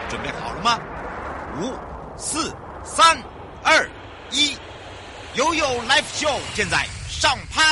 准备好了吗？5、4、3、2、1，悠悠 Live Show 现在上拍。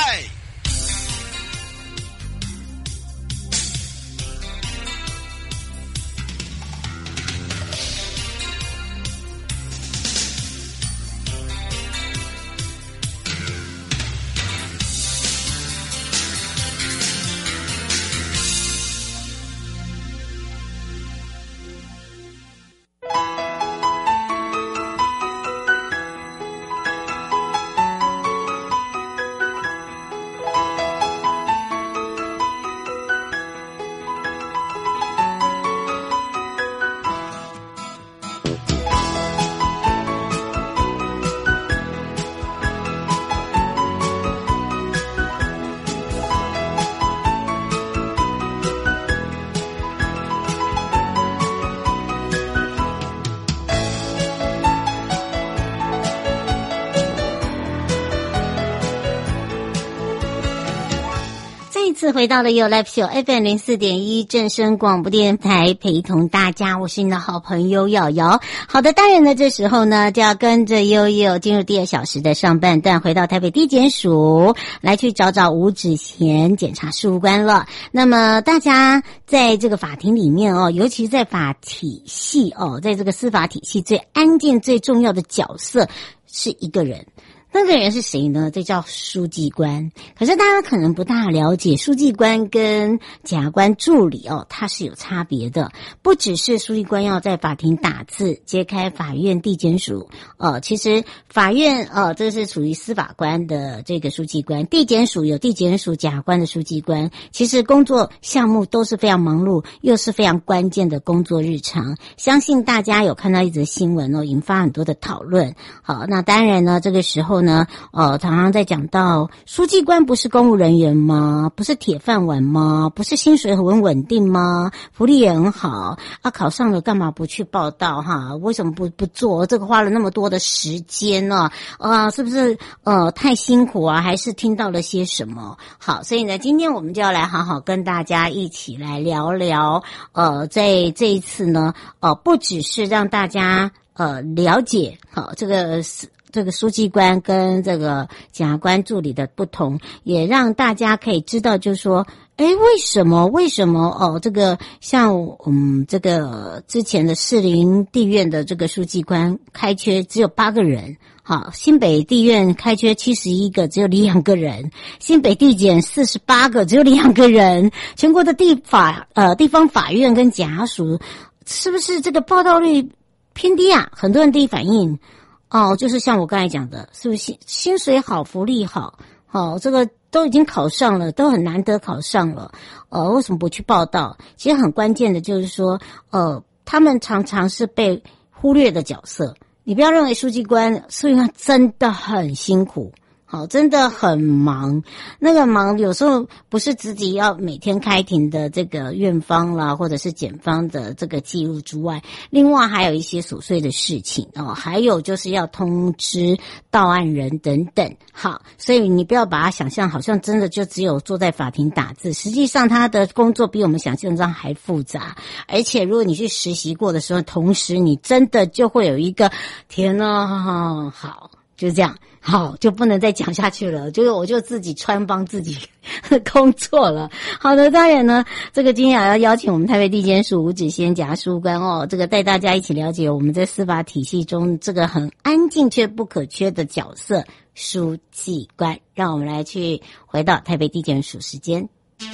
次回到了有 Live Show FM 04.1正声广播电台，陪同大家，我是你的好朋友瑶瑶。好的，当然呢，这时候呢就要跟着悠悠进入第2小时的上半段，回到台北地检署来去找找吴子贤检察事务官了。那么大家在这个法庭里面哦，尤其在法体系哦，在这个司法体系最安静最重要的角色是一个人。那个人是谁呢？这叫书记官。可是大家可能不大了解，书记官跟检察官助理哦，它是有差别的。不只是书记官要在法庭打字、揭开法院地检署，其实法院这是属于司法官的这个书记官，地检署有地检署检察官的书记官。其实工作项目都是非常忙碌，又是非常关键的工作日常。相信大家有看到一则新闻哦，引发很多的讨论。好，那当然呢，这个时候呢，常常在讲到书记官不是公务人员吗？不是铁饭碗吗？不是薪水很稳定吗？福利也很好啊，考上了干嘛不去报到哈？为什么不做？这个花了那么多的时间呢？是不是太辛苦啊？还是听到了些什么？好，所以呢，今天我们就要来好好跟大家一起来聊聊，在这一次呢，不只是让大家了解好这个书记官跟这个检察官助理的不同，也让大家可以知道，就是说，为什么这个像这个之前的士林地院的这个书记官开缺只有8个人，好，新北地院开缺71个，只有2个人，新北地检48个，只有2个人，全国的地方法院跟检察署是不是这个报道率偏低啊？很多人第一反应就是像我刚才讲的，是不是薪水好，福利好，这个都已经考上了，都很难得考上了，为什么不去报道？其实很关键的就是说，他们常常是被忽略的角色。你不要认为书记官真的很辛苦。好，真的很忙。那个忙有时候不是自己要每天开庭的这个院方啦，或者是检方的这个记录之外，另外还有一些琐碎的事情还有就是要通知到案人等等。好，所以你不要把它想象好像真的就只有坐在法庭打字，实际上他的工作比我们想象中还复杂。而且如果你去实习过的时候，同时你真的就会有一个天哪，好，就这样。好，就不能再讲下去了，我就自己穿帮自己工作了。好的，当然呢，这个今天要邀请我们台北地检署吴子贤检察事务官这个带大家一起了解我们在司法体系中这个很安静却不可缺的角色——书记官。让我们来去回到台北地检署时间。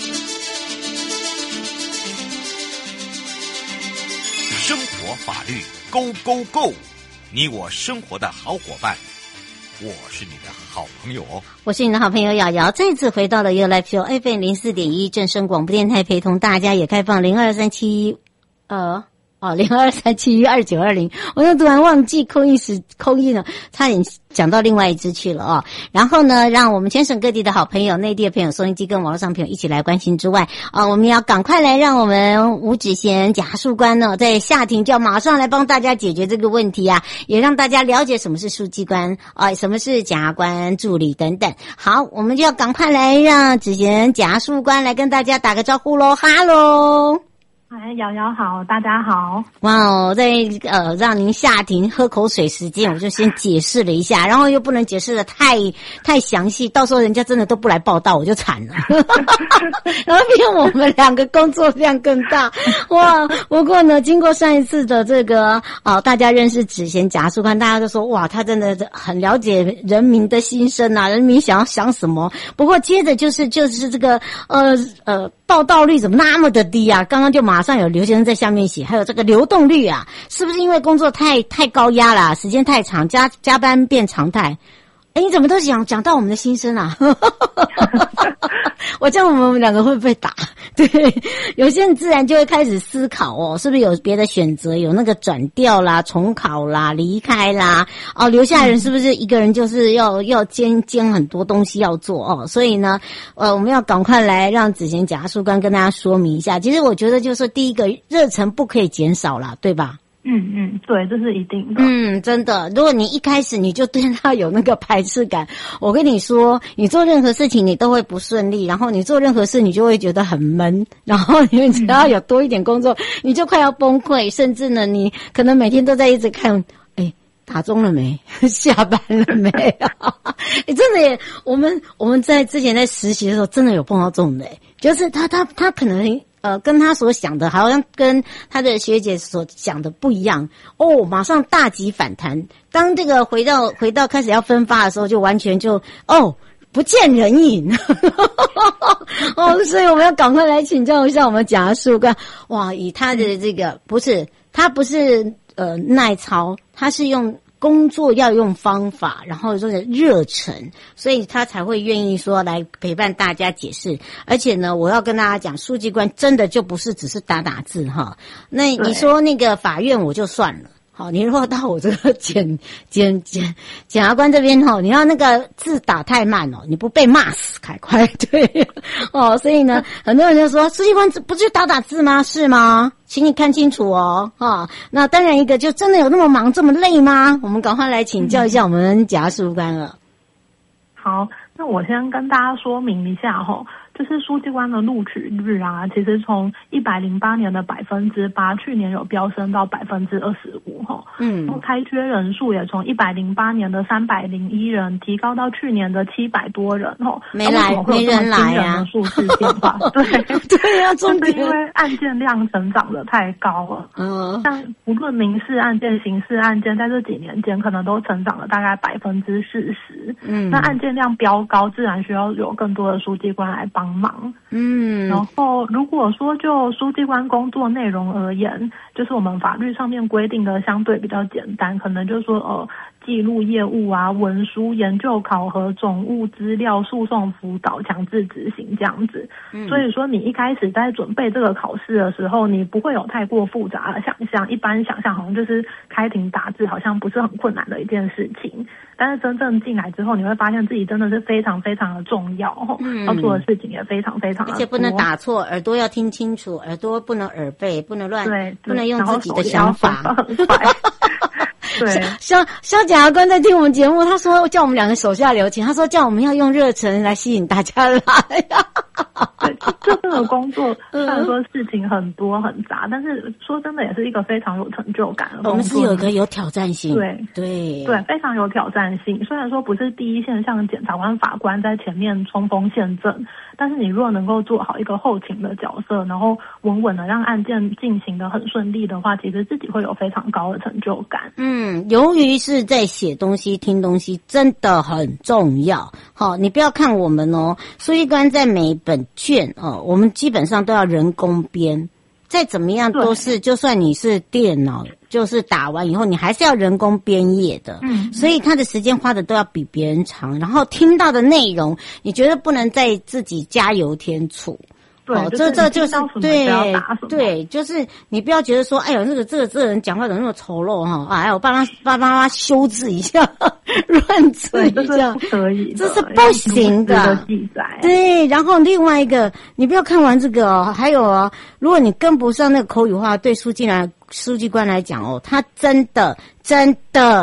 生活法律 Go Go Go， 你我生活的好伙伴。我是你的好朋友我是你的好朋友瑶瑶，再次回到了 You Live Show FM 04.1正声广播电台，陪同大家，也开放023702372920，我又突然忘记空印了，差点讲到另外一支去了然后呢，让我们全省各地的好朋友、内地的朋友、收音机跟网络上朋友一起来关心之外我们要赶快来让我们吴子贤检察事务官呢，在下庭就要马上来帮大家解决这个问题啊，也让大家了解什么是书记官什么是检察官助理等等。好，我们就要赶快来让子贤检察事务官来跟大家打个招呼咯。哈喽。 瑶瑶好，大家好。 哇哦，在让您下庭喝口水时间，我就先解释了一下，然后又不能解释的太详细，到时候人家真的都不来报道，我就惨了。然后比我们两个工作量更大。哇，不过呢，经过上一次的这个大家认识子贤贾树宽，大家都说哇，他真的很了解人民的心声啊，人民想什么。不过接着就是这个报道率怎么那么的低啊？刚刚就马上有刘先生在下面写，还有这个流动率啊，是不是因为工作太高压啦，时间太长，加班变常态？哎，你怎么都讲到我们的心声啊？我这样我们两个会不会打？对，有些人自然就会开始思考哦，是不是有别的选择？有那个转调啦、重考啦、离开啦，留下人是不是一个人就是要兼很多东西要做哦？所以呢，我们要赶快来让子贤贾树宽跟大家说明一下。其实我觉得就是第一个热忱不可以减少啦，对吧？ 对，这是一定的。 真的，如果你一开始你就对他有那个排斥感，我跟你说，你做任何事情你都会不顺利，然后你做任何事你就会觉得很闷，然后你只要有多一点工作，你就快要崩溃，甚至呢，你可能每天都在一直看，打钟了没？下班了没？真的耶！我们在之前在实习的时候，真的有碰到这种的，就是他可能跟他所想的好像跟他的学姐所想的不一样哦，马上大急反弹。当这个回到开始要分发的时候，就完全就不见人影。所以我们要赶快来请教一下我们贾树宽。哇，以他的这个不是耐操，他是用工作要用方法，然后这个热忱，所以他才会愿意说来陪伴大家解释。而且呢，我要跟大家讲，书记官真的就不是只是打字哈。那你说那个法院我就算了。好，你如果到我这个检察官这边你要那个字打太慢你不被骂死，快对所以呢，很多人就说书记官不是打字吗？是吗？请你看清楚那当然一个就真的有那么忙这么累吗？我们赶快来请教一下我们贾树宽了。 好，那我先跟大家说明一下就是书记官的录取率啊，其实从108年的8%，去年有飙升到25%然后开缺人数也从108年的301人提高到去年的700多人没人来呀， 数字变化对呀，重点是因为案件量成长的太高了。像无论民事案件、刑事案件，在这几年间可能都成长了大概40%。那案件量飙高，自然需要有更多的书记官来帮忙。然后如果说就书记官工作内容而言，就是我们法律上面规定的相对比较简单，可能就是说记录业务啊、文书、研究、考核、总务资料、诉讼辅导、强制执行这样子。所以说你一开始在准备这个考试的时候，你不会有太过复杂的想象，一般想象好像就是开庭打字好像不是很困难的一件事情，但是真正进来之后，你会发现自己真的是非常非常的重要要做的事情也非非常的多， 而且不能打错，耳朵要听清楚，耳朵不能耳背，不能乱，不能用自己的想法。对，肖检察官在听我们节目，他说叫我们两个手下留情，他说叫我们要用热忱来吸引大家来。 这份的工作虽然说事情很多很杂，但是说真的也是一个非常有成就感的工作。 我们是有一个有挑战性，对， 非常有挑战性。虽然说不是第一线像检察官、法官在前面冲锋陷阵，但是你如果能够做好一个后勤的角色，然后稳稳的让案件进行的很顺利的话，其实自己会有非常高的成就感。 由于是在写东西、听东西，真的很重要。你不要看我们书记官在每一本卷我们基本上都要人工编，再怎么样都是，就算你是电脑，就是打完以后，你还是要人工编页的。所以他的时间花的都要比别人长，然后听到的内容，你觉得不能再自己加油添醋。这就是对，就是你不要觉得说，哎呦，这个人讲话怎么那么丑陋哎，我帮他修治一下，乱治一下， 不可以， 这是不行的。对，然后另外一个，你不要看完这个还有如果你跟不上那个口语化，对书记官来讲他真的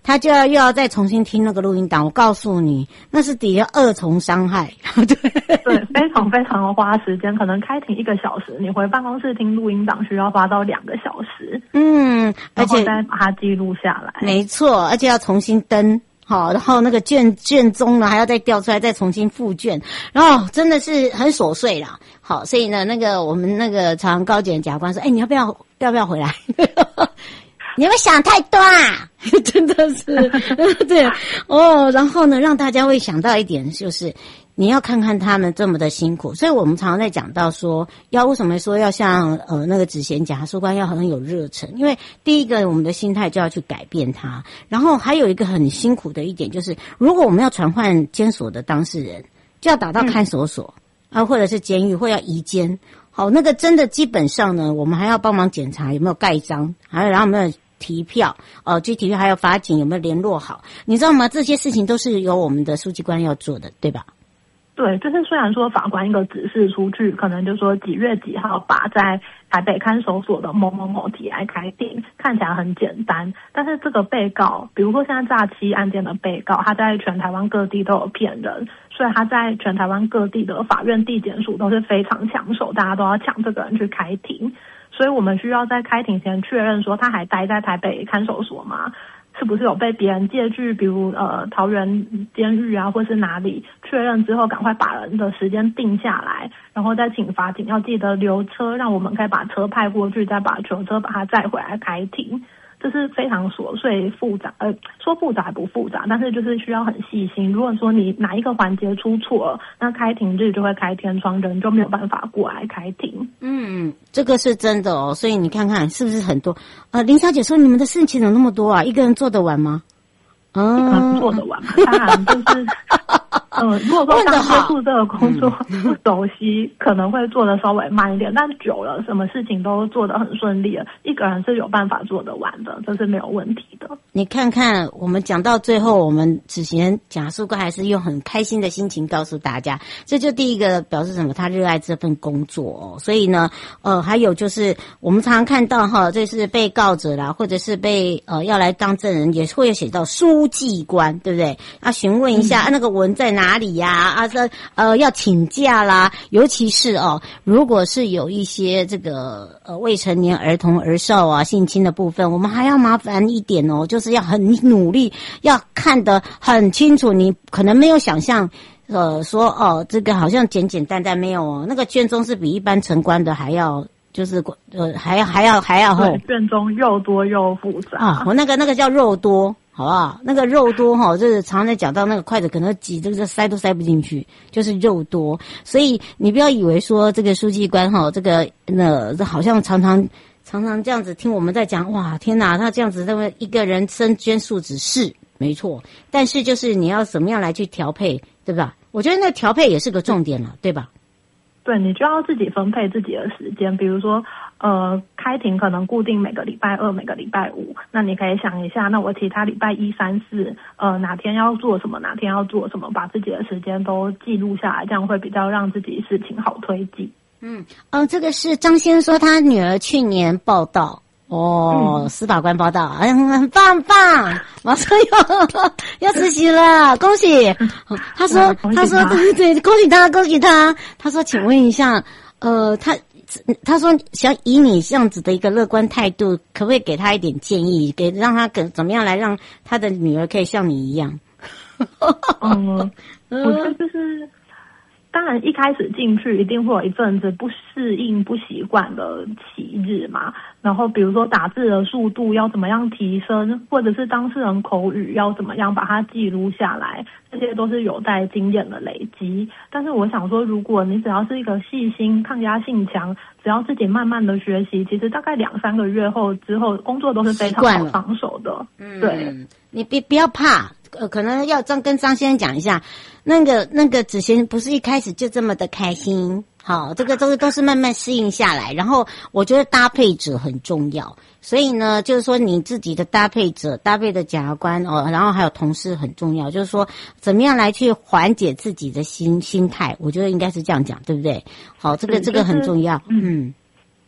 他就又要再重新听那个录音档。我告诉你，那是底下2重伤害。 对，非常非常的花时间，可能开庭1个小时，你回办公室听录音档需要花到2个小时。而且再把它记录下来。 没错，而且要重新登。好，然后那个卷宗呢还要再调出来，再重新复卷，然后真的是很琐碎啦。好，所以呢，那个我们那个朝阳高检检察官说，你要不要回来？你们想太多啊，真的是对哦。然后呢，让大家会想到一点就是。你要看看他们这么的辛苦，所以我们常常在讲到说，为什么说要像那个职衔检察官要很有热忱？因为第一个，我们的心态就要去改变它，然后还有一个很辛苦的一点就是，如果我们要传唤监所的当事人，就要打到看守所或者是监狱，或要移监。好，那个真的基本上呢，我们还要帮忙检查有没有盖章，然后有没有提票具体还有法警有没有联络好，你知道吗？这些事情都是由我们的书记官要做的，对吧？ 对，就是虽然说法官一个指示出去，可能就说几月几号把在台北看守所的某某某提来开庭，看起来很简单，但是这个被告，比如说现在诈欺案件的被告，他在全台湾各地都有骗人，所以他在全台湾各地的法院地检署都是非常抢手，大家都要抢这个人去开庭，所以我们需要在开庭前确认说他还待在台北看守所吗？是不是有被别人借据，比如桃园监狱啊，或是哪里确认之后，赶快把人的时间定下来，然后再请法警要记得留车，让我们可以把车派过去，再把囚车把他载回来开庭。这是非常琐碎复杂，说复杂不复杂，但是就是需要很细心。如果说你哪一个环节出错了，那开庭日就会开天窗，人就没有办法过来开庭。 这个是真的哦。所以你看看是不是很多？林小姐说你们的事情怎么那么多啊？一个人做得完吗？ 一个人做得完吗？当然就是。如果说刚接触这个工作不熟悉，可能会做得稍微慢一点，但久了什么事情都做得很顺利了，一个人是有办法做得完的，这是没有问题的。 你看看我们讲到最后，我们之前检察官还是用很开心的心情告诉大家，这就第一个表示什么？他热爱这份工作所以呢还有就是我们常常看到这是被告者啦，或者是被要来当证人，也会有写到书记官，对不对？要询问一下那个文在哪里呀？要请假啦，尤其是如果是有一些这个未成年儿童儿少啊性侵的部分，我们还要麻烦一点就是要很努力，要看得很清楚。你可能没有想象说这个好像简简单单，没有那个卷宗是比一般城关的还要就是还要厚， 卷宗又多又复杂我那个叫肉多。好不好？那个肉多就是常常在讲到那个筷子可能挤这个塞都塞不进去，就是肉多。所以你不要以为说这个书记官这个好像常常这样子听我们在讲，哇天哪，他这样子那么一个人身兼数职是没错，但是就是你要怎么样来去调配，对吧？我觉得那调配也是个重点了，对吧？ 对，你就要自己分配自己的时间，比如说开庭可能固定每个礼拜2每个礼拜5，那你可以想一下，那我其他礼拜1、3、4哪天要做什么，哪天要做什么，把自己的时间都记录下来，这样会比较让自己事情好推进。 这个是张先说他女儿去年报道司法官报道，很棒，马上要实习了，恭喜！他说对，恭喜他。他说，请问一下，他说想以你这样子的一个乐观态度，可不可以给他一点建议，让他怎么样来让他的女儿可以像你一样？ 我觉得就是。当然，一开始进去一定会有一阵子不适应、不习惯的期日嘛。然后，比如说打字的速度要怎么样提升，或者是当事人口语要怎么样把它记录下来，这些都是有待经验的累积。但是我想说，如果你只要是一个细心、抗压性强，只要自己慢慢的学习，其实大概2-3个月之后，工作都是非常好上手的。对， 你不要怕。可能要跟张先生讲一下，那个子贤不是一开始就这么的开心，好，这个都是慢慢适应下来。然后我觉得搭配者很重要，所以呢，就是说你自己的搭配者、搭配的检察官然后还有同事很重要，就是说怎么样来去缓解自己的心态，我觉得应该是这样讲，对不对？好，这个很重要。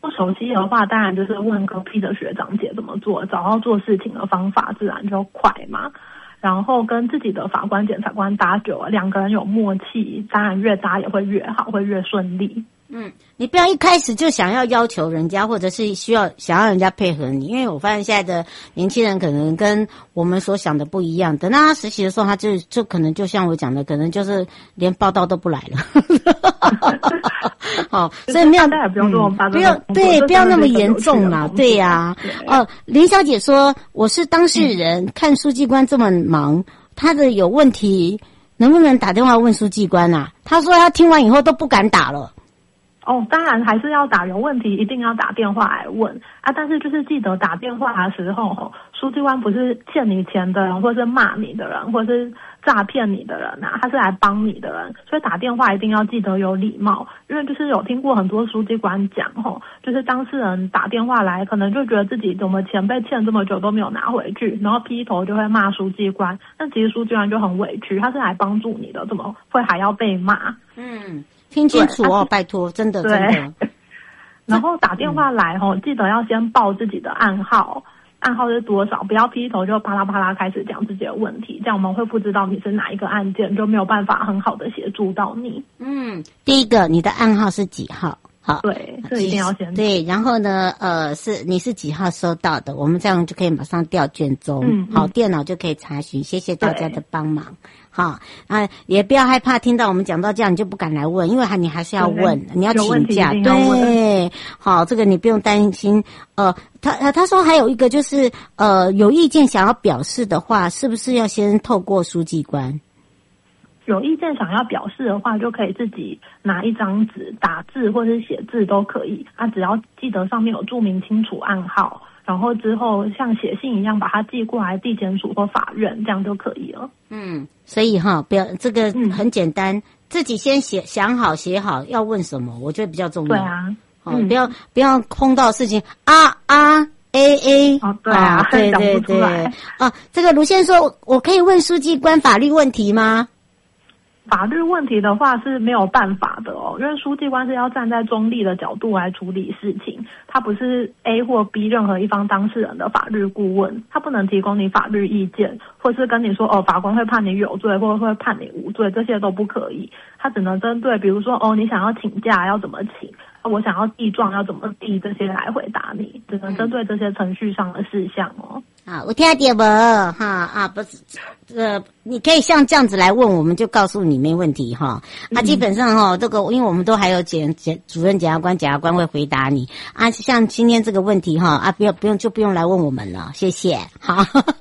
不熟悉的话，当然就是问隔壁的学长姐怎么做，找到做事情的方法，自然就快嘛。然后跟自己的法官、检察官搭久了，两个人有默契，当然越搭也会越好，会越顺利。 你不要一开始就想要求人家，或者是想要人家配合你，因为我发现现在的年轻人可能跟我们所想的不一样。等到他实习的时候，他就可能就像我讲的，可能就是连报到都不来了。好，所以没有， 不用说不要那么严重啦，对呀。林小姐说，我是当事人，看书记官这么忙，他的有问题，能不能打电话问书记官啊？他说他听完以后都不敢打了。 当然还是要打，有问题一定要打电话来问啊！但是就是记得打电话的时候，书记官不是欠你钱的人，或是骂你的人，或是诈骗你的人啊，他是来帮你的人，所以打电话一定要记得有礼貌。因为就是有听过很多书记官讲就是当事人打电话来，可能就觉得自己怎么钱被欠这么久都没有拿回去，然后劈头就会骂书记官，但其实书记官就很委屈，他是来帮助你的，怎么会还要被骂？ 听清楚拜托，真的。 然后打电话来记得要先报自己的暗号是多少，不要劈头就啪啦啪啦开始讲自己的问题，这样我们会不知道你是哪一个案件，就没有办法很好的协助到你。 第一个，你的暗号是几号？好， 对，这一定要先对。然后呢，你是几号收到的？我们这样就可以马上调卷宗，好，电脑就可以查询。谢谢大家的帮忙，好也不要害怕听到我们讲到这样你就不敢来问，因为你还是要问，你要请假，对，好，这个你不用担心。他说还有一个就是有意见想要表示的话，是不是要先透过书记官？ 有意见想要表示的话，就可以自己拿一张纸打字或是写字都可以。只要记得上面有注明清楚暗号，然后之后像写信一样把它寄过来地检署或法院，这样就可以了。 所以不要这个很简单，自己先想好写好要问什么，我觉得比较重要。 对啊， 不要碰到事情A 对啊， 对对对这个卢先生说，我可以问书记官法律问题吗？ 法律问题的话是没有办法的因为书记官是要站在中立的角度来处理事情，他不是 A 或 B 任何一方当事人的法律顾问，他不能提供你法律意见，或是跟你说法官会判你有罪或会判你无罪，这些都不可以。他只能针对比如说你想要请假要怎么请，我想要递状要怎么递，这些来回答你，只能针对这些程序上的事项我听到不不是你可以像这样子来问，我们就告诉你没问题基本上这个因为我们都还有主任检察官会回答你像今天这个问题不用来问我们了，谢谢。好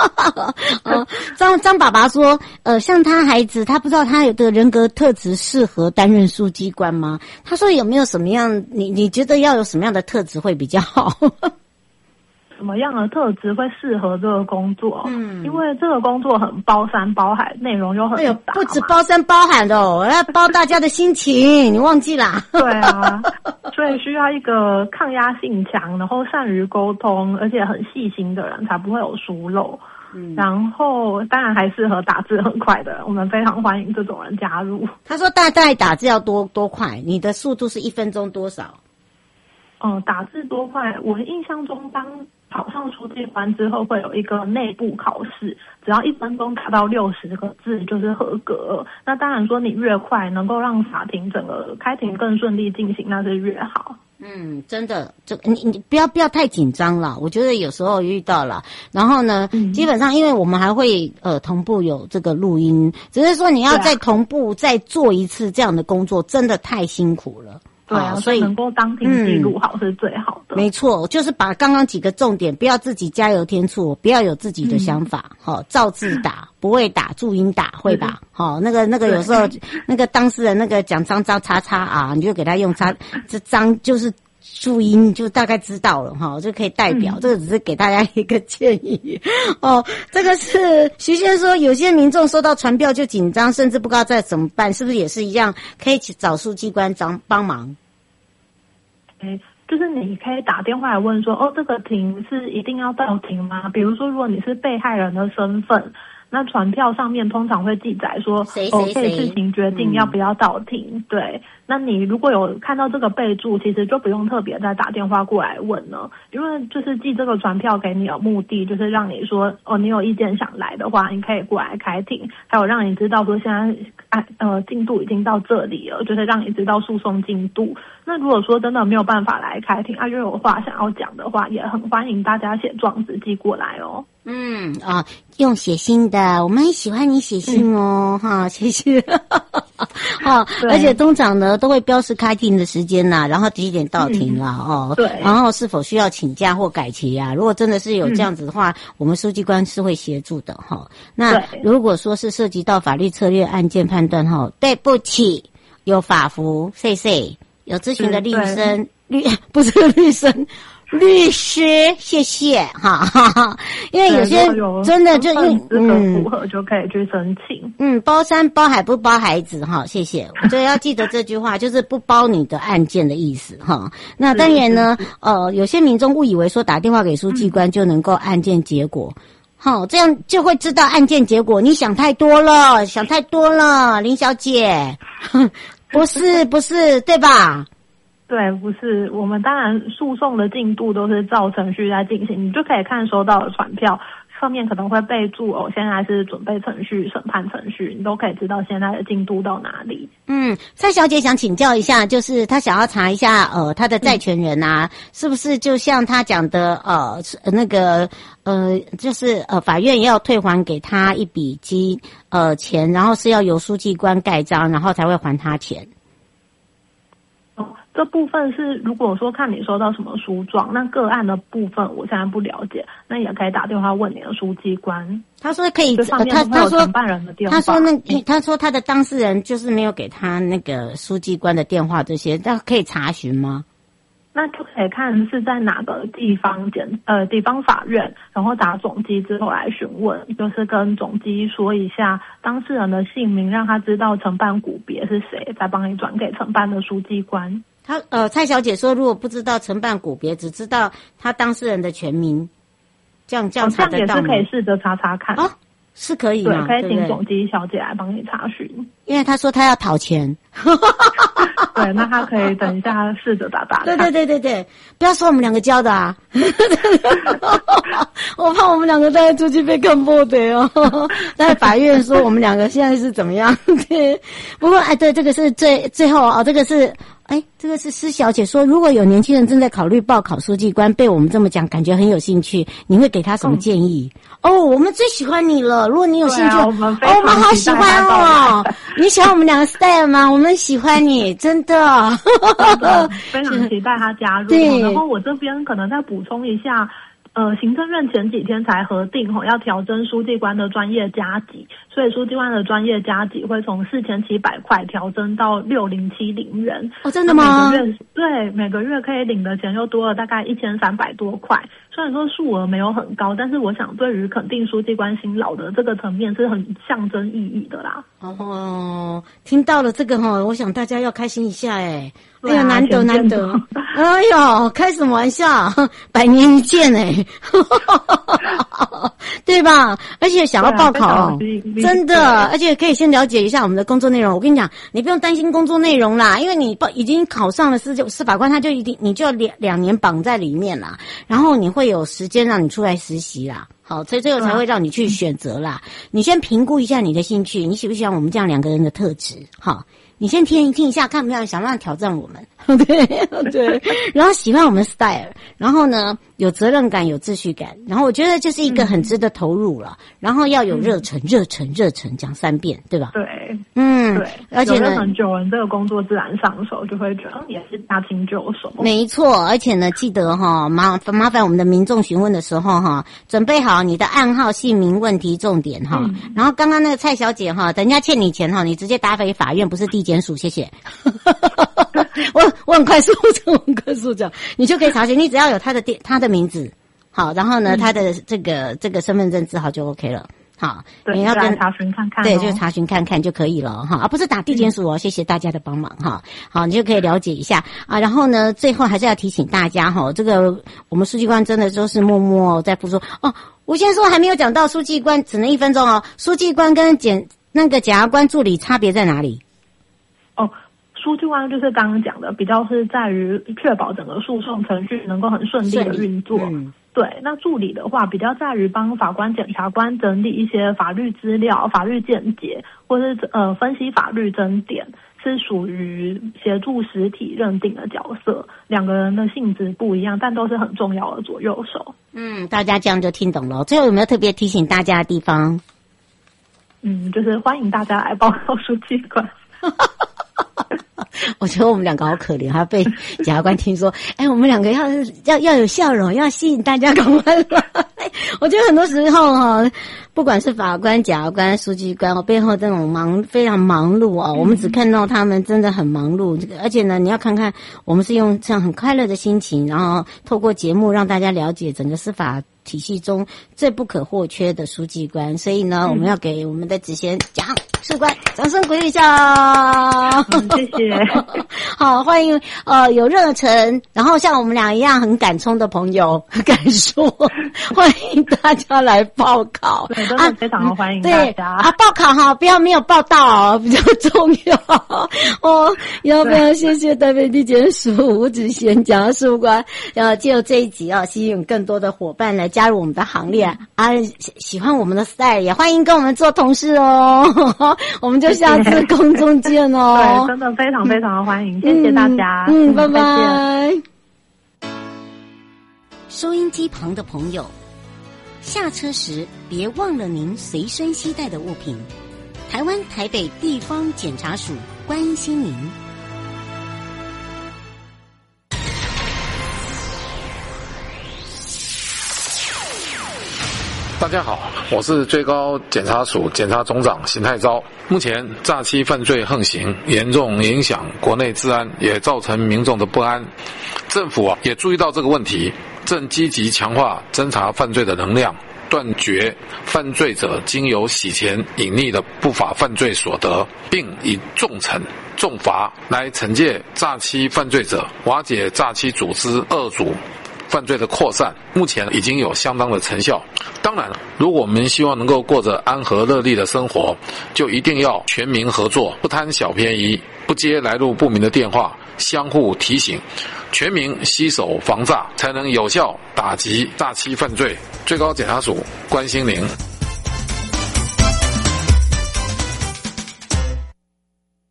张爸爸说像他孩子他不知道他有的人格特质适合担任书记官吗？他说有没有什么样你觉得要有什么样的特质会比较好？ 什么样的特质会适合这个工作？因为这个工作很包山包海，内容又很大不止包山包海的我要包大家的心情，你忘记啦？ 对啊，所以需要一个抗压性强，然后善于沟通，而且很细心的人，才不会有疏漏。然后当然还适合打字很快的人，我们非常欢迎这种人加入。 他说大概打字要多快？你的速度是1分钟多少？ 打字多快？我印象中当考上书记官之后会有一个内部考试，只要1分钟达到60个字就是合格。那当然说你越快能够让法庭整个开庭更顺利进行，那是越好。 真的，你不要太紧张了。我觉得有时候遇到了，然后呢，基本上因为我们还会同步有这个录音，只是说你要再同步再做一次这样的工作，真的太辛苦了。 对所以能够当庭记录好是最好的。 没错，就是把刚刚几个重点，不要自己加油添醋，不要有自己的想法，照字打，不会打注音打，会吧？那个有时候那个当事人那个讲张叉你就给他用这张就是注音，就大概知道了就可以代表。这个只是给大家一个建议这个是徐先生说，有些民众收到传票就紧张，甚至不知道再怎么办，是不是也是一样可以找书记官帮忙？ 就是你可以打电话来问说这个庭是一定要到庭吗？比如说如果你是被害人的身份， 那传票上面通常会记载说谁可以自行决定要不要到庭。对，那你如果有看到这个备注，其实就不用特别再打电话过来问了，因为就是寄这个传票给你的目的就是让你说你有意见想来的话，你可以过来开庭，还有让你知道说现在进度已经到这里了，就是让你知道诉讼进度。那如果说真的没有办法来开庭又有话想要讲的话，也很欢迎大家写状纸寄过来哦。 用写信的，我们很喜欢你写信哦，哈，谢谢。而且通常呢都会标示开庭的时间啦，然后几点到庭啦， 对， 然后是否需要请假或改期啊？如果真的是有这样子的话，我们书记官是会协助的哈。那如果说是涉及到法律策略案件判断对不起，有法服，有咨询的律师，谢谢哈，因为有些真的就资格符合就可以去申请。 包山包海不包孩子哈，谢谢。我觉得要记得这句话，就是不包你的案件的意思哈。那当然呢，有些民众误以为说打电话给书记官就能够案件结果，这样就会知道案件结果。你想太多了，林小姐，不是，对吧？ 对，不是，我们当然诉讼的进度都是照程序在进行，你就可以看收到的传票上面可能会备注现在是准备程序、审判程序，你都可以知道现在的进度到哪里。 蔡小姐想请教一下，就是她想要查一下她的债权人是不是就像她讲的就是法院要退还给她一笔钱，然后是要由书记官盖章，然后才会还她钱。 这部分是如果说看你收到什么书状，那个案的部分我现在不了解，那也可以打电话问你的书记官。 他说可以， 他说承办人的电话， 他说他的当事人就是没有给他那个书记官的电话，这些他可以查询吗？ 那就可以看是在哪个地方法院，然后打总机之后来询问，就是跟总机说一下当事人的姓名，让他知道承办股别是谁，再帮你转给承办的书记官。 蔡小姐说，如果不知道承办股别，只知道他当事人的全名，这样查得到吗？ 也是可以试着查看。 是可以吗？ 对，可以请总机小姐来帮你查询。 因为他说他要讨钱。 对，那他可以等一下试着打看。 对，不要说我们两个教的啊。我怕我们两个再出去被看破的在法院说我们两个现在是怎么样。对，不过对，这个是最后这个是这个是施小姐说，如果有年轻人正在考虑报考书记官，被我们这么讲，感觉很有兴趣，你会给他什么建议？我们最喜欢你了。如果你有兴趣， 我们好喜欢你喜欢我们两个 style 吗？我们喜欢你，真的非常期待他加入。然后我这边可能再补充一下。行政院前几天才核定要调增书记官的专业加级，所以书记官的专业加级会从4700块调增到6070元。 真的吗？ 每个月可以领的钱又多了大概1300多块。虽然说数额没有很高，但是我想对于肯定书记官辛劳的这个层面是很象征意义的啦。 听到了这个我想大家要开心一下难得。开什么玩笑，100年一见对吧？而且想要报考真的，而且可以先了解一下我们的工作内容。我跟你讲，你不用担心工作内容啦，因为你已经考上了司法官，他就你就2年绑在里面啦，然后你会有时间让你出来实习啦。好，所以最后才会让你去选择啦。你先评估一下你的兴趣，你喜不喜欢我们这样2个人的特质？好，你先听一下，看不看想不想挑战我们？对，然后喜欢我们 style， 然后呢有责任感，有秩序感，然后我觉得就是一个很值得投入了，然后要有热忱，讲3遍，对吧？ 对， 对，而且呢， 有热忱久了，这个工作自然上手，就会觉得也是驾轻就熟。 没错，而且呢，记得麻烦我们的民众询问的时候准备好你的暗号、姓名、问题、重点然后刚刚那个蔡小姐等人家欠你钱你直接打给法院，不是地检署，谢谢。我很快速讲，你就可以查询，你只要有他的名字，好，然后呢，他的这个身份证字号就 OK 了。 好， 对， 你要跟查询看看， 对，就查询看看就可以了哈，不是打地检署哦。谢谢大家的帮忙哈，好，你就可以了解一下啊。然后呢，最后还是要提醒大家哈，这个我们书记官真的都是默默在付出哦。吴先生还没有讲到书记官，只能1分钟哦。书记官跟检察官助理差别在哪里？ 书记官就是刚刚讲的，比较是在于确保整个诉讼程序能够很顺利的运作。对，那助理的话，比较在于帮法官、检察官整理一些法律资料、法律见解，或是分析法律争点，是属于协助实体认定的角色。两个人的性质不一样，但都是很重要的左右手。 大家这样就听懂了。最后有没有特别提醒大家的地方？ 就是欢迎大家来报告书记官。 我觉得我们两个好可怜，还被检察官听说，我们两个要有笑容，要吸引大家赶快来。我觉得很多时候哈，不管是法官、检察官、书记官，背后这种非常忙碌啊，我们只看到他们真的很忙碌。而且呢，你要看看我们是用这样很快乐的心情，然后透过节目让大家了解整个司法体系中最不可或缺的书记官。所以呢，我们要给我们的子贤奖书官掌声鼓励一下。 谢谢。 好，欢迎有热忱，然后像我们俩一样很敢冲的朋友，敢说，欢迎大家来报考。 对，真的非常欢迎大家。 对报考哈，不要没有报到比较重要。要不要谢谢台北地检署吴子贤检察书官，借由这一集吸引更多的伙伴来加入我们的行列喜欢我们的 style 也欢迎跟我们做同事哦。我们就下次空中见哦。 对，真的非常非常的欢迎，谢谢大家。 拜拜。收音机旁的朋友，下车时别忘了您随身携带的物品。台湾台北地方检察署关心您。 大家好，我是最高检察署检察总长邢泰钊。目前诈欺犯罪横行，严重影响国内治安，也造成民众的不安。政府也注意到这个问题，正积极强化侦查犯罪的能量，断绝犯罪者经由洗钱隐匿的不法犯罪所得，并以重惩重罚来惩戒诈欺犯罪者，瓦解诈欺组织恶组犯罪的扩散，目前已经有相当的成效。当然，如果我们希望能够过着安和乐利的生活，就一定要全民合作，不贪小便宜，不接来路不明的电话，相互提醒，全民携手防诈，才能有效打击诈欺犯罪。最高检察署关心您。